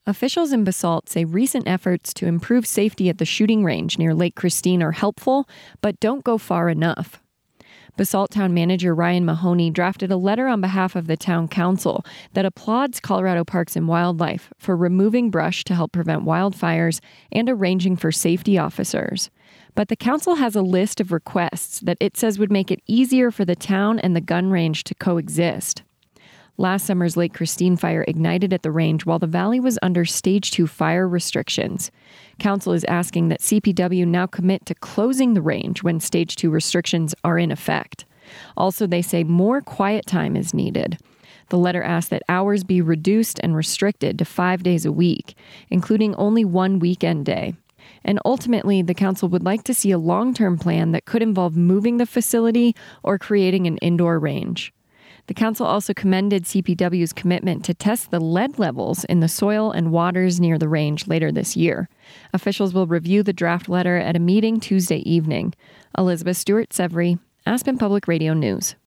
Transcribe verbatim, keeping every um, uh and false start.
Officials in Basalt say recent efforts to improve safety at the shooting range near Lake Christine are helpful, but don't go far enough. Basalt Town Manager Ryan Mahoney drafted a letter on behalf of the town council that applauds Colorado Parks and Wildlife for removing brush to help prevent wildfires and arranging for safety officers. But the council has a list of requests that it says would make it easier for the town and the gun range to coexist. Last summer's Lake Christine fire ignited at the range while the valley was under Stage two fire restrictions. Council is asking that C P W now commit to closing the range when Stage two restrictions are in effect. Also, they say more quiet time is needed. The letter asks that hours be reduced and restricted to five days a week, including only one weekend day. And ultimately, the council would like to see a long-term plan that could involve moving the facility or creating an indoor range. The council also commended C P W's commitment to test the lead levels in the soil and waters near the range later this year. Officials will review the draft letter at a meeting Tuesday evening. Elizabeth Stewart-Severy, Aspen Public Radio News.